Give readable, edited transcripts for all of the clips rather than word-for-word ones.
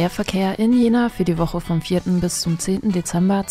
Der Verkehr in Jena für die Woche vom 4. bis zum 10. Dezember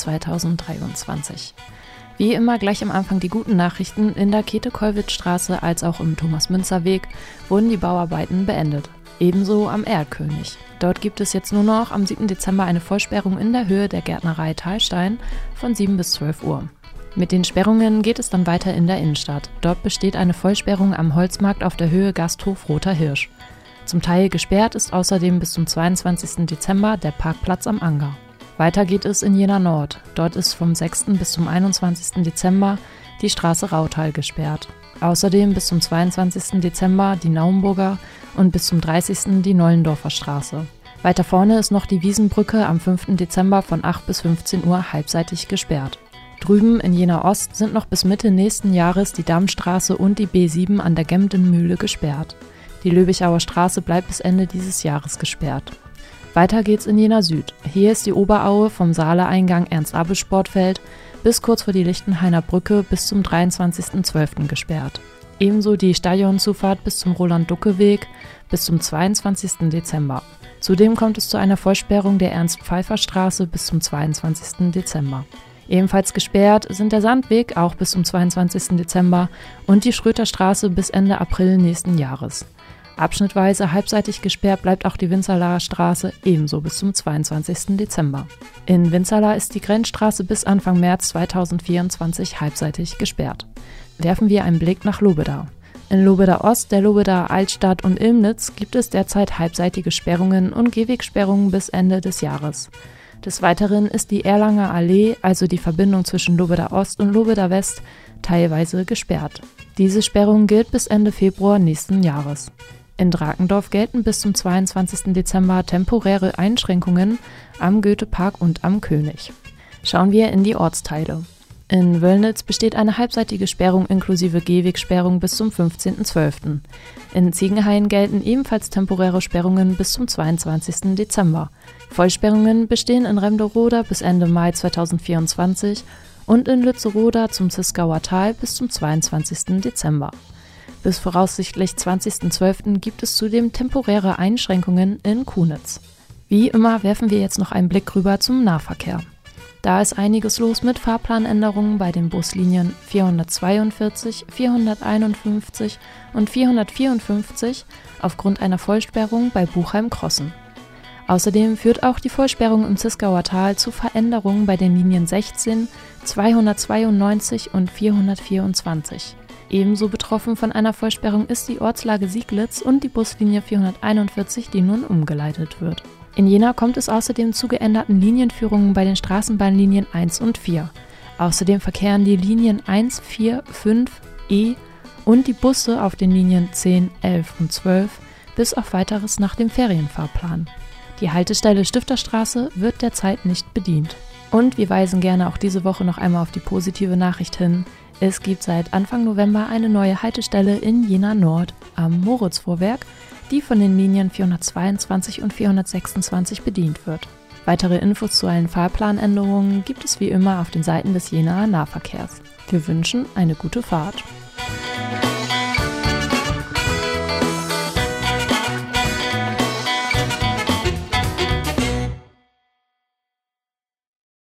2023. Wie immer gleich am Anfang die guten Nachrichten: In der Käthe-Kollwitz-Straße als auch im Thomas-Münzer-Weg wurden die Bauarbeiten beendet. Ebenso am Erlkönig. Dort gibt es jetzt nur noch am 7. Dezember eine Vollsperrung in der Höhe der Gärtnerei Thalstein von 7 bis 12 Uhr. Mit den Sperrungen geht es dann weiter in der Innenstadt. Dort besteht eine Vollsperrung am Holzmarkt auf der Höhe Gasthof Roter Hirsch. Zum Teil gesperrt ist außerdem bis zum 22. Dezember der Parkplatz am Anger. Weiter geht es in Jena Nord. Dort ist vom 6. bis zum 21. Dezember die Straße Rautal gesperrt. Außerdem bis zum 22. Dezember die Naumburger und bis zum 30. die Nollendorfer Straße. Weiter vorne ist noch die Wiesenbrücke am 5. Dezember von 8 bis 15 Uhr halbseitig gesperrt. Drüben in Jena Ost sind noch bis Mitte nächsten Jahres die Dammstraße und die B7 an der Gemdenmühle gesperrt. Die Löbichauer Straße bleibt bis Ende dieses Jahres gesperrt. Weiter geht's in Jena Süd. Hier ist die Oberaue vom Saale-Eingang Ernst-Abbe-Sportfeld bis kurz vor die Lichtenhainer Brücke bis zum 23.12. gesperrt. Ebenso die Stadionzufahrt bis zum Roland-Ducke-Weg bis zum 22. Dezember. Zudem kommt es zu einer Vollsperrung der Ernst-Pfeiffer-Straße bis zum 22. Dezember. Ebenfalls gesperrt sind der Sandweg auch bis zum 22. Dezember und die Schröterstraße bis Ende April nächsten Jahres. Abschnittweise halbseitig gesperrt bleibt auch die Winzerlaer Straße ebenso bis zum 22. Dezember. In Winzerla ist die Grenzstraße bis Anfang März 2024 halbseitig gesperrt. Werfen wir einen Blick nach Lobeda. In Lobeda Ost, der Lobeda Altstadt und Ilmnitz gibt es derzeit halbseitige Sperrungen und Gehwegsperrungen bis Ende des Jahres. Des Weiteren ist die Erlanger Allee, also die Verbindung zwischen Lobeda Ost und Lobeda West, teilweise gesperrt. Diese Sperrung gilt bis Ende Februar nächsten Jahres. In Drakendorf gelten bis zum 22. Dezember temporäre Einschränkungen am Goethepark und am König. Schauen wir in die Ortsteile. In Wöllnitz besteht eine halbseitige Sperrung inklusive Gehwegsperrung bis zum 15.12. In Ziegenhain gelten ebenfalls temporäre Sperrungen bis zum 22. Dezember. Vollsperrungen bestehen in Remderoda bis Ende Mai 2024 und in Lützeroda zum Ziskauer Tal bis zum 22. Dezember. Bis voraussichtlich 20.12. gibt es zudem temporäre Einschränkungen in Kunitz. Wie immer werfen wir jetzt noch einen Blick rüber zum Nahverkehr. Da ist einiges los mit Fahrplanänderungen bei den Buslinien 442, 451 und 454 aufgrund einer Vollsperrung bei Buchheim-Crossen. Außerdem führt auch die Vollsperrung im Ziskauer Tal zu Veränderungen bei den Linien 16, 292 und 424. Ebenso betroffen von einer Vollsperrung ist die Ortslage Sieglitz und die Buslinie 441, die nun umgeleitet wird. In Jena kommt es außerdem zu geänderten Linienführungen bei den Straßenbahnlinien 1 und 4. Außerdem verkehren die Linien 1, 4, 5, E und die Busse auf den Linien 10, 11 und 12 bis auf Weiteres nach dem Ferienfahrplan. Die Haltestelle Stifterstraße wird derzeit nicht bedient. Und wir weisen gerne auch diese Woche noch einmal auf die positive Nachricht hin. Es gibt seit Anfang November eine neue Haltestelle in Jena Nord am Moritzvorwerk, die von den Linien 422 und 426 bedient wird. Weitere Infos zu allen Fahrplanänderungen gibt es wie immer auf den Seiten des Jenaer Nahverkehrs. Wir wünschen eine gute Fahrt.